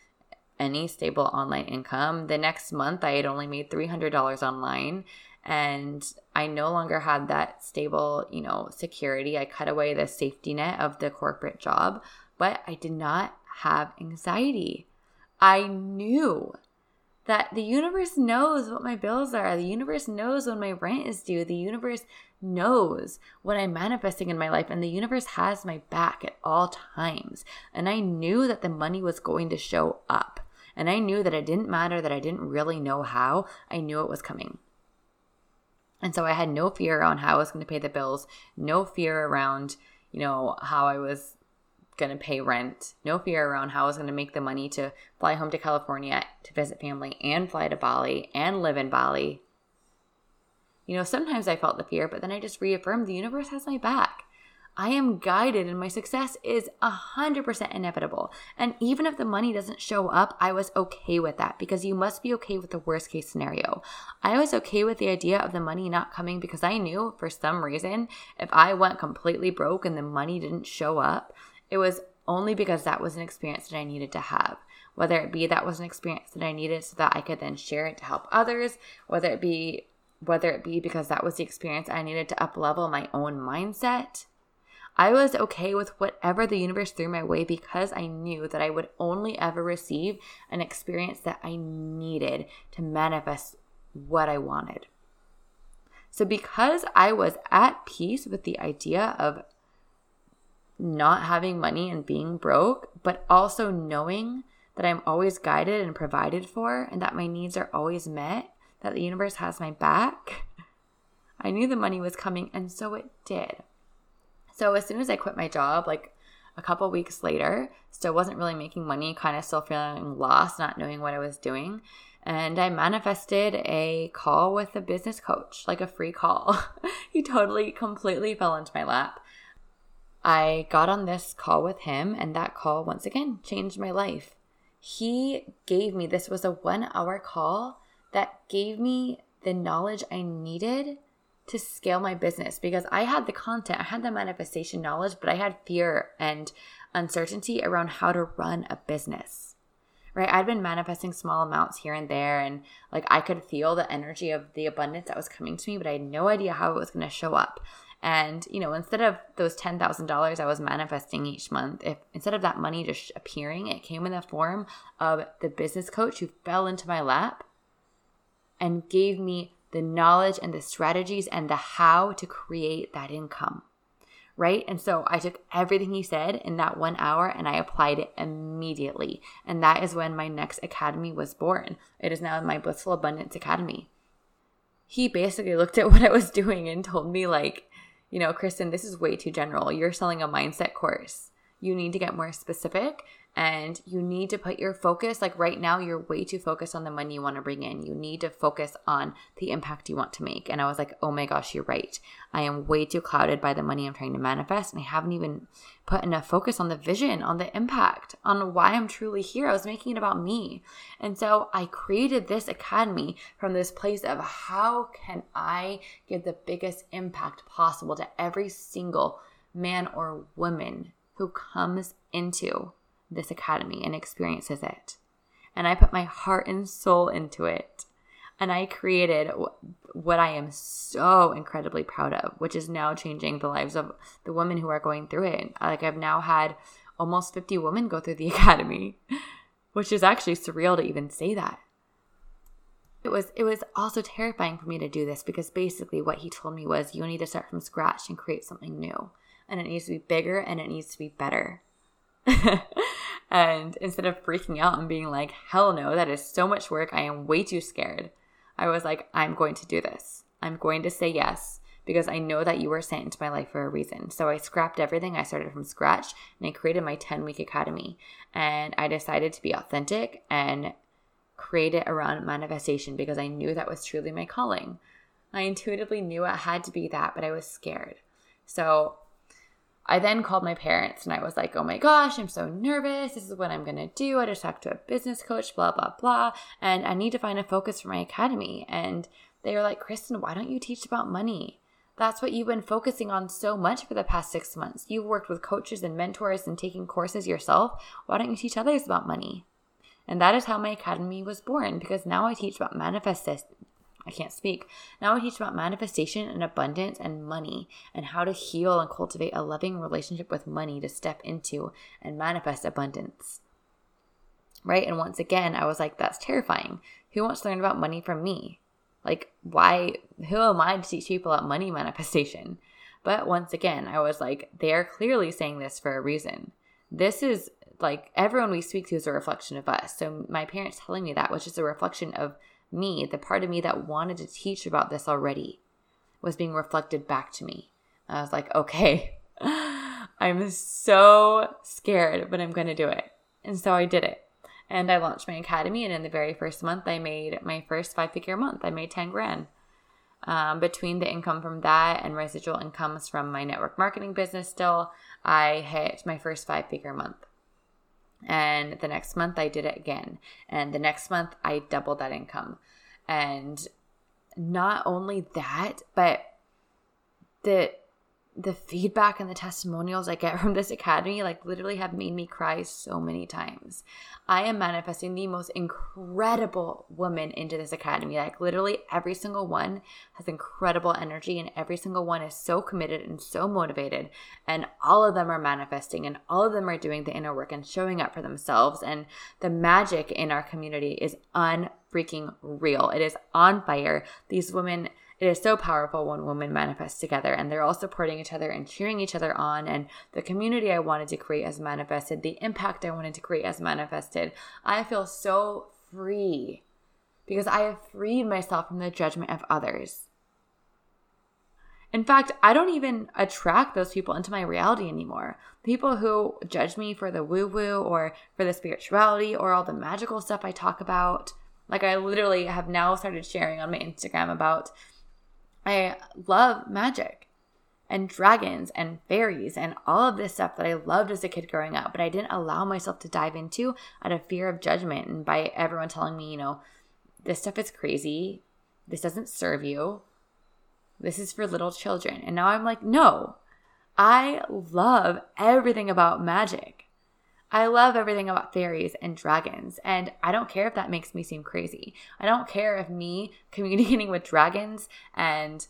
any stable online income. The next month, I had only made three hundred dollars online, and I no longer had that stable, you know, security. I cut away the safety net of the corporate job, but I did not have anxiety. I knew that the universe knows what my bills are. The universe knows when my rent is due. The universe knows what I'm manifesting in my life, and the universe has my back at all times. And I knew that the money was going to show up. And I knew that it didn't matter that I didn't really know how. I knew it was coming. And so I had no fear around how I was going to pay the bills, no fear around, you know, how I was going to pay rent, no fear around how I was going to make the money to fly home to California to visit family and fly to Bali and live in Bali. You know, sometimes I felt the fear, but then I just reaffirmed the universe has my back. I am guided and my success is one hundred percent inevitable. And even if the money doesn't show up, I was okay with that because you must be okay with the worst case scenario. I was okay with the idea of the money not coming because I knew for some reason if I went completely broke and the money didn't show up, it was only because that was an experience that I needed to have. Whether it be that was an experience that I needed so that I could then share it to help others, whether it be whether it be because that was the experience I needed to up-level my own mindset. I was okay with whatever the universe threw my way because I knew that I would only ever receive an experience that I needed to manifest what I wanted. So because I was at peace with the idea of not having money and being broke, but also knowing that I'm always guided and provided for and that my needs are always met, that the universe has my back, I knew the money was coming, and so it did. So as soon as I quit my job, like a couple weeks later, still wasn't really making money, kind of still feeling lost, not knowing what I was doing. And I manifested a call with a business coach, like a free call. He totally, completely fell into my lap. I got on this call with him, and that call, once again, changed my life. He gave me, this was a one hour call that gave me the knowledge I needed to scale my business because I had the content, I had the manifestation knowledge, but I had fear and uncertainty around how to run a business, right? I'd been manifesting small amounts here and there, and like I could feel the energy of the abundance that was coming to me, but I had no idea how it was going to show up. And, you know, instead of those ten thousand dollars I was manifesting each month, if instead of that money just appearing, it came in the form of the business coach who fell into my lap and gave me the knowledge and the strategies and the how to create that income, right? And so I took everything he said in that one hour and I applied it immediately. And that is when my next academy was born. It is now my Blissful Abundance Academy. He basically looked at what I was doing and told me like, you know, Kristen, this is way too general. You're selling a mindset course. You need to get more specific and you need to put your focus, like right now, you're way too focused on the money you want to bring in. You need to focus on the impact you want to make. And I was like, oh my gosh, you're right. I am way too clouded by the money I'm trying to manifest. And I haven't even put enough focus on the vision, on the impact, on why I'm truly here. I was making it about me. And so I created this academy from this place of how can I give the biggest impact possible to every single man or woman who comes into this academy and experiences it. And I put my heart and soul into it. And I created what I am so incredibly proud of, which is now changing the lives of the women who are going through it. Like I've now had almost fifty women go through the academy, which is actually surreal to even say that. It was it was also terrifying for me to do this because basically what he told me was you need to start from scratch and create something new. And it needs to be bigger and it needs to be better. And instead of freaking out and being like, hell no, that is so much work. I am way too scared. I was like, I'm going to do this. I'm going to say yes because I know that you were sent into my life for a reason. So I scrapped everything. I started from scratch and I created my ten-week academy. And I decided to be authentic and create it around manifestation because I knew that was truly my calling. I intuitively knew it had to be that, but I was scared. So I then called my parents and I was like, oh my gosh, I'm so nervous. This is what I'm going to do. I just talked to a business coach, blah, blah, blah. And I need to find a focus for my academy. And they were like, Kristen, why don't you teach about money? That's what you've been focusing on so much for the past six months. You've worked with coaches and mentors and taking courses yourself. Why don't you teach others about money? And that is how my academy was born because now I teach about manifestation. I can't speak. Now I teach about manifestation and abundance and money and how to heal and cultivate a loving relationship with money to step into and manifest abundance. Right? And once again, I was like, that's terrifying. Who wants to learn about money from me? Like, why? Who am I to teach people about money manifestation? But once again, I was like, they are clearly saying this for a reason. This is like everyone we speak to is a reflection of us. So my parents telling me that was just a reflection of me, the part of me that wanted to teach about this already was being reflected back to me. I was like, okay, I'm so scared, but I'm going to do it. And so I did it. And I launched my academy. And in the very first month, I made my first five-figure month. I made ten grand. Um, between the income from that and residual incomes from my network marketing business still, I hit my first five-figure month. And the next month, I did it again. And the next month, I doubled that income. And not only that, but the the feedback and the testimonials I get from this academy, like, literally have made me cry so many times. I am manifesting the most incredible woman into this academy. Like, literally every single one has incredible energy, and every single one is so committed and so motivated, and all of them are manifesting, and all of them are doing the inner work and showing up for themselves. And the magic in our community is unfreaking real. It is on fire. These women, it is so powerful when women manifest together, and they're all supporting each other and cheering each other on. And the community I wanted to create has manifested. The impact I wanted to create has manifested. I feel so free because I have freed myself from the judgment of others. In fact, I don't even attract those people into my reality anymore. People who judge me for the woo-woo or for the spirituality or all the magical stuff I talk about. Like, I literally have now started sharing on my Instagram about I love magic and dragons and fairies and all of this stuff that I loved as a kid growing up, but I didn't allow myself to dive into out of fear of judgment and by everyone telling me, you know, this stuff is crazy. This doesn't serve you. This is for little children. And now I'm like, no, I love everything about magic. I love everything about fairies and dragons, and I don't care if that makes me seem crazy. I don't care if me communicating with dragons and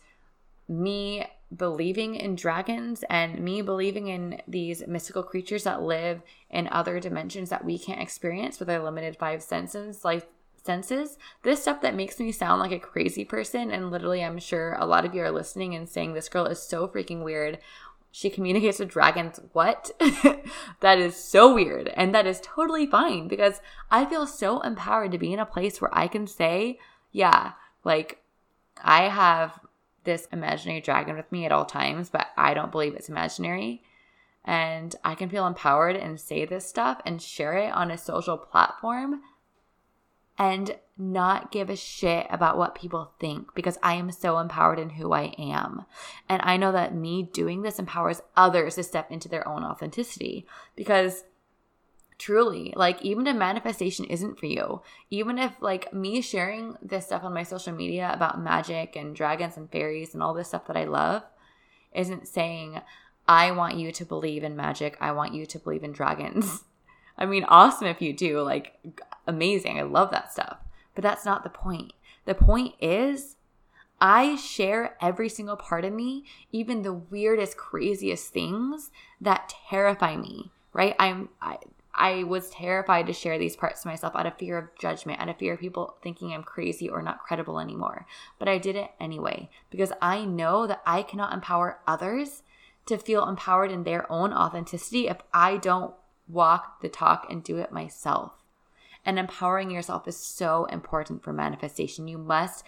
me believing in dragons and me believing in these mystical creatures that live in other dimensions that we can't experience with our limited five senses, like senses, this stuff that makes me sound like a crazy person. And literally, I'm sure a lot of you are listening and saying, this girl is so freaking weird. She communicates with dragons. What? That is so weird. And that is totally fine because I feel so empowered to be in a place where I can say, yeah, like, I have this imaginary dragon with me at all times, but I don't believe it's imaginary. And I can feel empowered and say this stuff and share it on a social platform and not give a shit about what people think because I am so empowered in who I am. And I know that me doing this empowers others to step into their own authenticity because truly, like, even if manifestation isn't for you, even if, like, me sharing this stuff on my social media about magic and dragons and fairies and all this stuff that I love isn't saying, I want you to believe in magic, I want you to believe in dragons. I mean, awesome if you do, like, amazing. I love that stuff. But that's not the point. The point is I share every single part of me, even the weirdest, craziest things that terrify me, right? I'm, I, I was terrified to share these parts to myself out of fear of judgment, out of fear of people thinking I'm crazy or not credible anymore. But I did it anyway because I know that I cannot empower others to feel empowered in their own authenticity if I don't walk the talk and do it myself. And empowering yourself is so important for manifestation. You must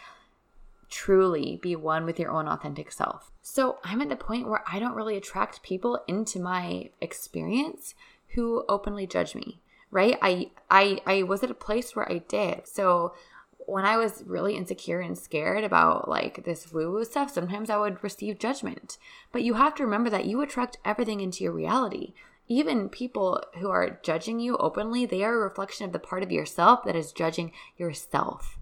truly be one with your own authentic self. So I'm at the point where I don't really attract people into my experience who openly judge me, right? I I I was at a place where I did. So when I was really insecure and scared about, like, this woo-woo stuff, sometimes I would receive judgment. But you have to remember that you attract everything into your reality. Even people who are judging you openly, they are a reflection of the part of yourself that is judging yourself.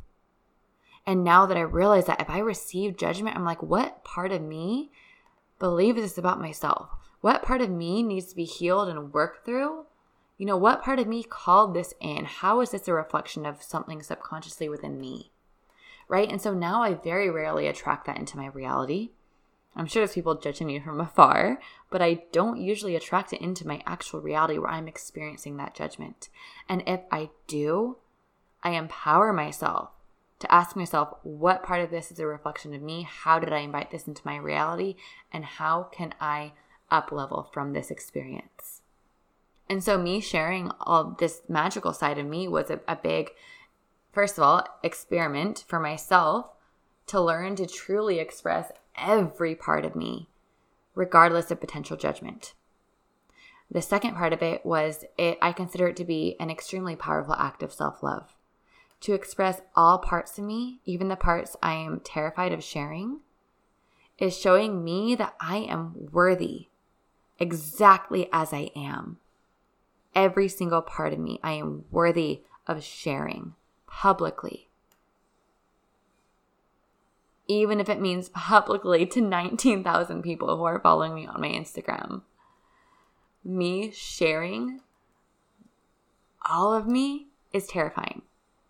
And now that I realize that if I receive judgment, I'm like, what part of me believes this about myself? What part of me needs to be healed and worked through? You know, what part of me called this in? How is this a reflection of something subconsciously within me? Right? And so now I very rarely attract that into my reality. I'm sure there's people judging me from afar, but I don't usually attract it into my actual reality where I'm experiencing that judgment. And if I do, I empower myself to ask myself, what part of this is a reflection of me? How did I invite this into my reality? And how can I up-level from this experience? And so me sharing all this magical side of me was a, a big, first of all, experiment for myself to learn to truly express every part of me, regardless of potential judgment. The second part of it was it, I consider it to be an extremely powerful act of self-love. To express all parts of me, even the parts I am terrified of sharing, is showing me that I am worthy exactly as I am. Every single part of me, I am worthy of sharing publicly. Even if it means publicly to nineteen thousand people who are following me on my Instagram. Me sharing all of me is terrifying.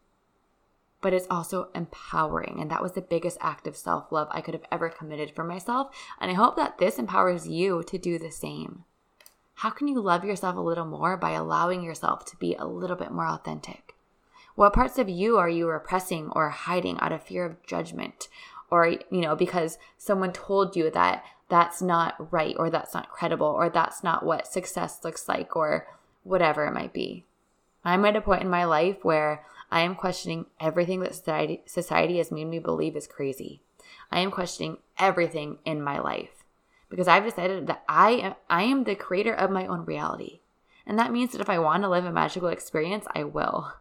But it's also empowering. And that was the biggest act of self-love I could have ever committed for myself. And I hope that this empowers you to do the same. How can you love yourself a little more by allowing yourself to be a little bit more authentic? What parts of you are you repressing or hiding out of fear of judgment? Or, you know, because someone told you that that's not right, or that's not credible, or that's not what success looks like, or whatever it might be. I'm at a point in my life where I am questioning everything that society, society has made me believe is crazy. I am questioning everything in my life because I've decided that I am, I am the creator of my own reality. And that means that if I want to live a magical experience, I will.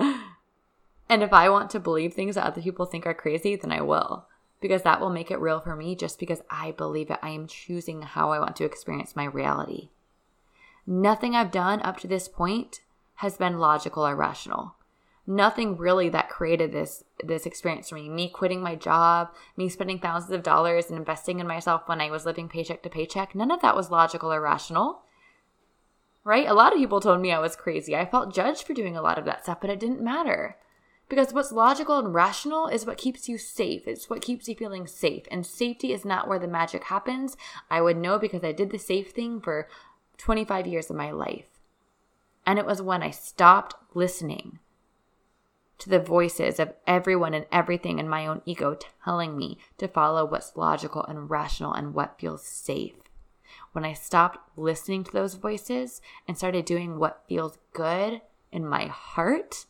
And if I want to believe things that other people think are crazy, then I will. Because that will make it real for me just because I believe it. I am choosing how I want to experience my reality. Nothing I've done up to this point has been logical or rational. Nothing really that created this this experience for me. Me quitting my job, me spending thousands of dollars and investing in myself when I was living paycheck to paycheck, none of that was logical or rational. Right? A lot of people told me I was crazy. I felt judged for doing a lot of that stuff, but it didn't matter. Because what's logical and rational is what keeps you safe. It's what keeps you feeling safe. And safety is not where the magic happens. I would know because I did the safe thing for twenty-five years of my life. And it was when I stopped listening to the voices of everyone and everything in my own ego telling me to follow what's logical and rational and what feels safe. When I stopped listening to those voices and started doing what feels good in my heart,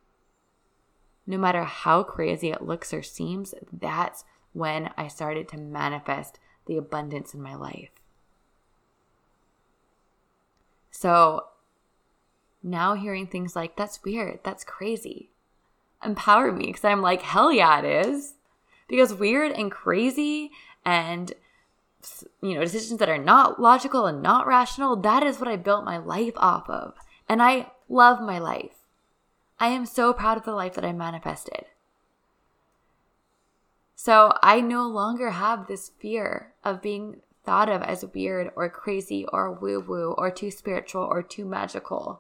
no matter how crazy it looks or seems, that's when I started to manifest the abundance in my life. So now hearing things like, that's weird, that's crazy, empower me because I'm like, hell yeah, it is. Because weird and crazy and, you know, decisions that are not logical and not rational, that is what I built my life off of. And I love my life. I am so proud of the life that I manifested. So I no longer have this fear of being thought of as weird or crazy or woo-woo or too spiritual or too magical.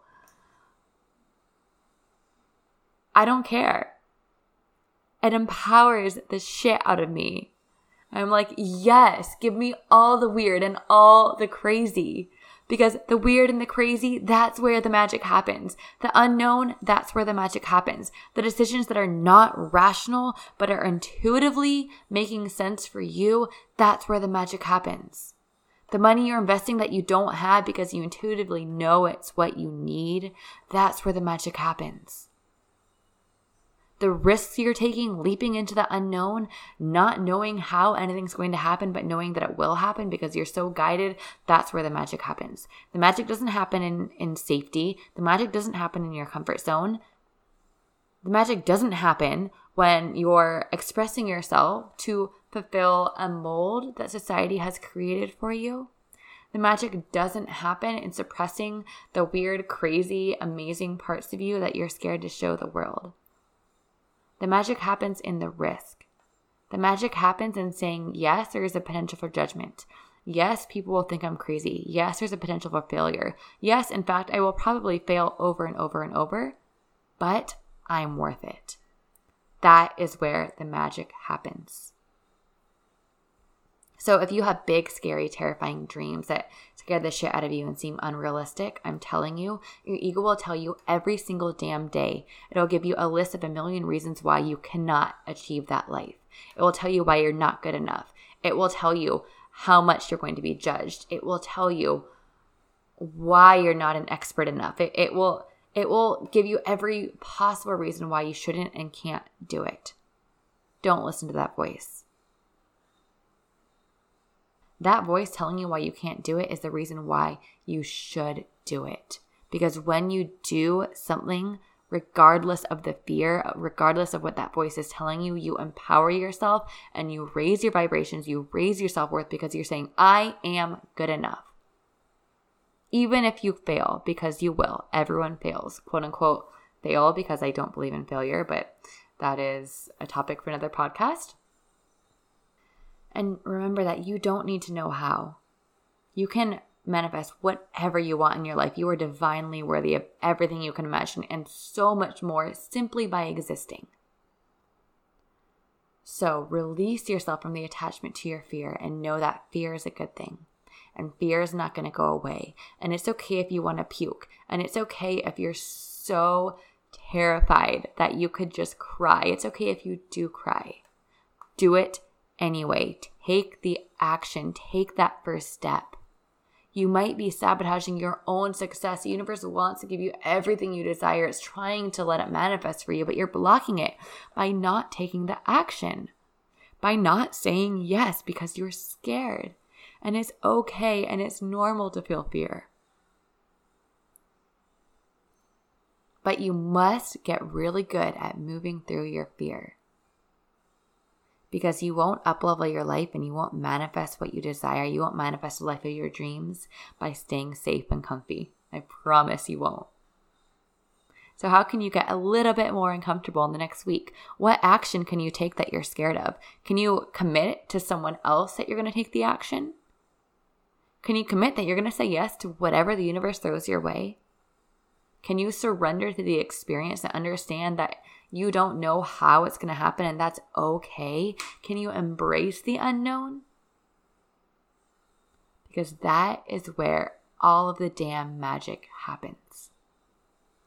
I don't care. It empowers the shit out of me. I'm like, yes, give me all the weird and all the crazy. Because the weird and the crazy, that's where the magic happens. The unknown, that's where the magic happens. The decisions that are not rational, but are intuitively making sense for you, that's where the magic happens. The money you're investing that you don't have because you intuitively know it's what you need, that's where the magic happens. The risks you're taking, leaping into the unknown, not knowing how anything's going to happen, but knowing that it will happen because you're so guided, that's where the magic happens. The magic doesn't happen in, in safety. The magic doesn't happen in your comfort zone. The magic doesn't happen when you're expressing yourself to fulfill a mold that society has created for you. The magic doesn't happen in suppressing the weird, crazy, amazing parts of you that you're scared to show the world. The magic happens in the risk. The magic happens in saying, yes, there is a potential for judgment. Yes, people will think I'm crazy. Yes, there's a potential for failure. Yes, in fact, I will probably fail over and over and over, but I'm worth it. That is where the magic happens. So if you have big, scary, terrifying dreams that scare the shit out of you and seem unrealistic, I'm telling you, your ego will tell you every single damn day. It'll give you a list of a million reasons why you cannot achieve that life. It will tell you why you're not good enough. It will tell you how much you're going to be judged. It will tell you why you're not an expert enough. It, it will, it will give you every possible reason why you shouldn't and can't do it. Don't listen to that voice. that voice telling you why you can't do it is the reason why you should do it. Because when you do something, regardless of the fear, regardless of what that voice is telling you, you empower yourself and you raise your vibrations, you raise your self-worth because you're saying, I am good enough. Even if you fail, because you will. Everyone fails, quote unquote, fail, because I don't believe in failure, but that is a topic for another podcast. And remember that you don't need to know how. You can manifest whatever you want in your life. You are divinely worthy of everything you can imagine and so much more simply by existing. So release yourself from the attachment to your fear and know that fear is a good thing. And fear is not going to go away. And it's okay if you want to puke. And it's okay if you're so terrified that you could just cry. It's okay if you do cry. Do it anyway. Take the action. Take that first step. You might be sabotaging your own success. The universe wants to give you everything you desire. It's trying to let it manifest for you, but you're blocking it by not taking the action, by not saying yes because you're scared. And it's okay and it's normal to feel fear. But you must get really good at moving through your fear. Because you won't uplevel your life and you won't manifest what you desire. You won't manifest the life of your dreams by staying safe and comfy. I promise you won't. So how can you get a little bit more uncomfortable in the next week? What action can you take that you're scared of? Can you commit to someone else that you're going to take the action? Can you commit that you're going to say yes to whatever the universe throws your way? Can you surrender to the experience and understand that you don't know how it's going to happen and that's okay? Can you embrace the unknown? Because that is where all of the damn magic happens.